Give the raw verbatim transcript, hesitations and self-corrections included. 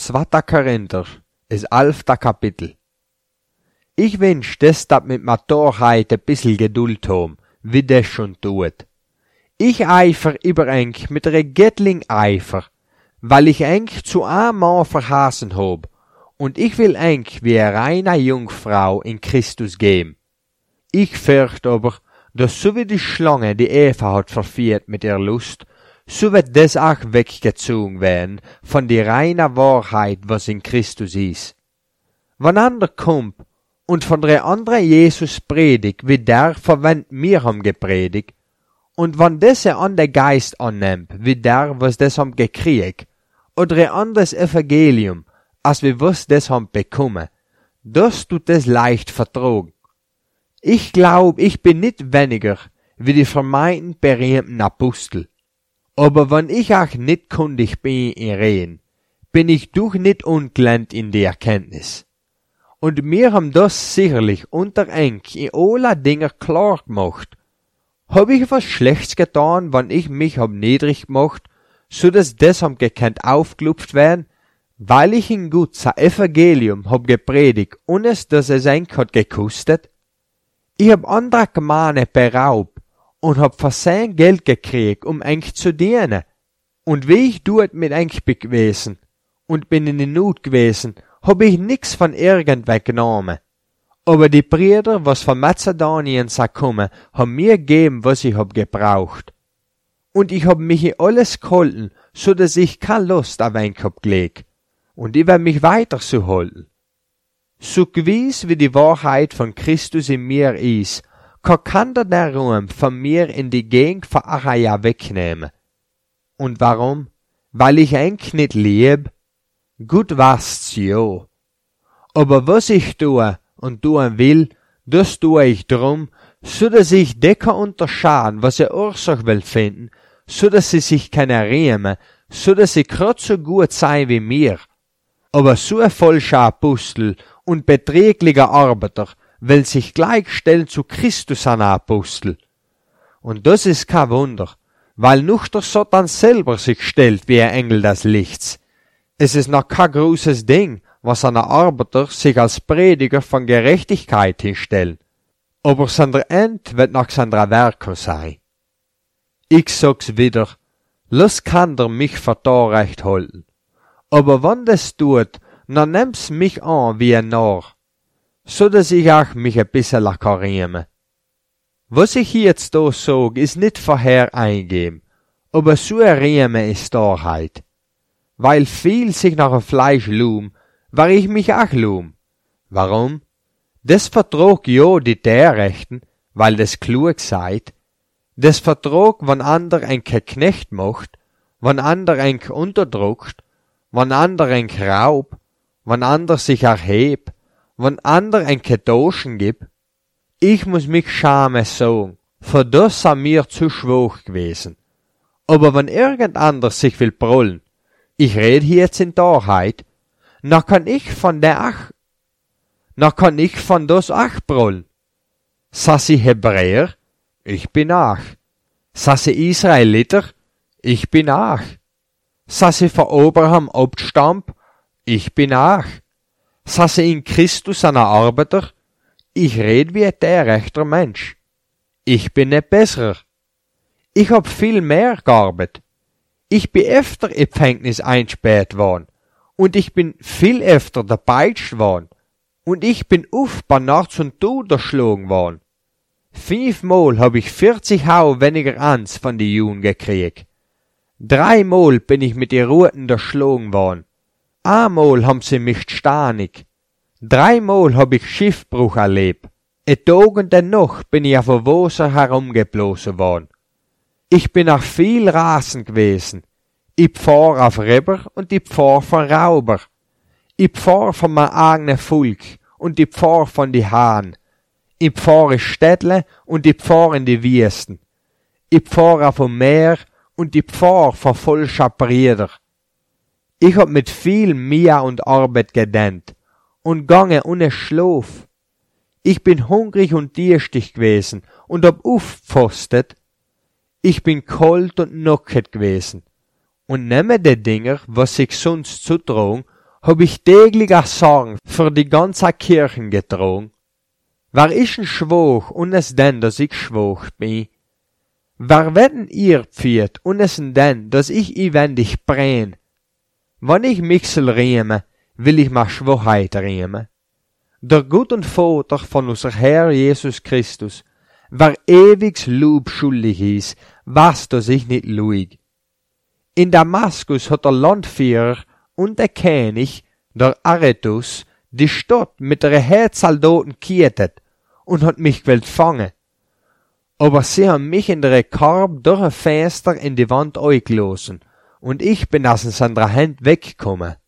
zweiter Korinther, das elfte Kapitel. Ich wünsch, dass dat mit ma Torheit ein bissel Geduld haben, wie das schon tut. Ich eifer über enk mit re Gettling Eifer, weil ich enk zu einem Mann verhasen hab, und ich will enk wie eine reine Jungfrau in Christus geben. Ich fürcht aber, dass so wie die Schlange die Eva hat verführt mit ihrer Lust, so wird das auch weggezogen werden von die reine Wahrheit, was in Christus ist. Wenn ander kommt und von der andere Jesus predigt, wie der verwendet mir haben gepredigt, und wenn das ein anderer Geist annimmt, wie der, was das haben gekriegt, oder ein anderes Evangelium, als wir was das haben bekommen, das tut das leicht vertragen. Ich glaub, ich bin nicht weniger wie die vermeinten berühmten Apostel. Aber wenn ich auch nicht kundig bin in Reden, bin ich doch nicht ungelernt in die Erkenntnis. Und mir haben das sicherlich unter enk in aller Dinger klar gemacht. Hab ich was Schlechtes getan, wenn ich mich hab niedrig gemacht, so dass das ham gekannt aufgelupft werden, weil ich in gut sa Evangelium hab gepredigt, ohne dass es enk hat gekostet? Ich hab andere Gemeinde beraubt und hab für sein Geld gekriegt, um enk zu dienen. Und wie ich dort mit enk bin gewesen und bin in die Not gewesen, hab ich nix von irgendwer genommen. Aber die Brüder, was von Mazedonien sa kommen, haben mir gegeben, was ich hab gebraucht. Und ich hab mich in alles gehalten, so dass ich keine Lust auf enk hab gelegt. Und ich werd mich weiter so halten. So gewiss wie die Wahrheit von Christus in mir ist, kann keiner der Ruhm von mir in die Gegend von Achaia wegnehmen. Und warum? Weil ich enk nicht lieb? Gut weißt's ja. Aber was ich tue und tun will, das tue ich drum, so dass ich de kann unterscheiden, was er Ursache will finden, so dass sie sich keine riemen, so dass sie grad so gut sein wie mir. Aber so ein falscher Apostel und beträglicher Arbeiter will sich gleichstellen zu Christus an Apostel. Und das ist kein Wunder, weil noch der Satan selber sich stellt wie ein Engel des Lichts. Es ist noch kein großes Ding, was ein Arbeiter sich als Prediger von Gerechtigkeit hinstellen. Aber seiner End wird nach seiner Werke sein. Ich sag's wieder, lass keiner mich für Torrecht halten. Aber wenn das tut, dann nimm's mich an wie ein Narr, so dass ich auch mich ein bisschen lackarieme. Was ich jetzt da sag, ist nicht vorher eingeben, aber so ein Riemen ist Wahrheit. Weil viel sich nach dem Fleisch lum, war ich mich auch lum. Warum? Das vertrog ja die Derrechten, weil das klug seid. Das vertrog, wenn ander ein Knecht macht, wenn ander ein unterdrückt, wenn ander ein raub, wenn ander sich erhebt, wenn ander ein Ketoschen gibt. Ich muss mich schämen sagen, für das sei mir zu schwach gewesen. Aber wenn irgend anders sich will brüllen, ich red hier jetzt in Wahrheit, na kann ich von der ach, na kann ich von das ach brüllen. Sa sie Hebräer, ich bin ach. Sa sie Israeliter, ich bin ach. Sa sie von Abraham abstammt, ich bin ach. Sa sie in Christus ein Arbeiter, ich red wie der rechter Mensch. Ich bin nicht besser. Ich hab viel mehr gearbeitet. Ich bin öfter im Gefängnis einsperrt worden. Und ich bin viel öfter dabeitscht worden. Und ich bin oft bei Nachts und Tod erschlagen worden. Fünfmal hab ich vierzig Hau weniger ans von die Juden gekriegt. Dreimal bin ich mit den Ruten erschlagen worden. Einmal haben sie mich stanig. Dreimal hab ich Schiffbruch erlebt. E Tag und eine Nacht bin ich auf der Wasser herumgeblasen worden. Ich bin auch viel Rasen gewesen. Ich pfahr auf Räber und ich pfahr von Rauber. Ich pfahr von meinem eigenen Volk und ich pfahr von die Hahn. Ich pfahr in Städtle und ich pfahr in die Wüsten. Ich pfahr auf dem Meer und ich pfahr von falscher Brüder. Ich hab mit viel Mühe und Arbeit gedient und gange ohne Schlaf. Ich bin hungrig und durstig gewesen und hab aufgefastet. Ich bin kalt und nacket gewesen. Und nehme die Dinger, was sich sonst zutragen, hab ich täglicher Sorgen für die ganze Kirchen getragen. Wer ist n schwach und es denn, dass ich schwach bin? Wer werden ihr pfiert und es denn, dass ich ewendig brenn? Wann ich mich soll riemen, will ich ma Schwachheit riemen. Der Gott und Vater von unser Herr Jesus Christus, wer ewigs Lob schuldig ist, was dass ich nicht luig. In Damaskus hat der Landführer und der König, der Aretus, die Stadt mit der Herzsoldaten kietet und hat mich gewollt fangen. Aber sie haben mich in der Korb durch ein Fenster in die Wand eingelassen und ich bin aus seiner Hand weggekommen.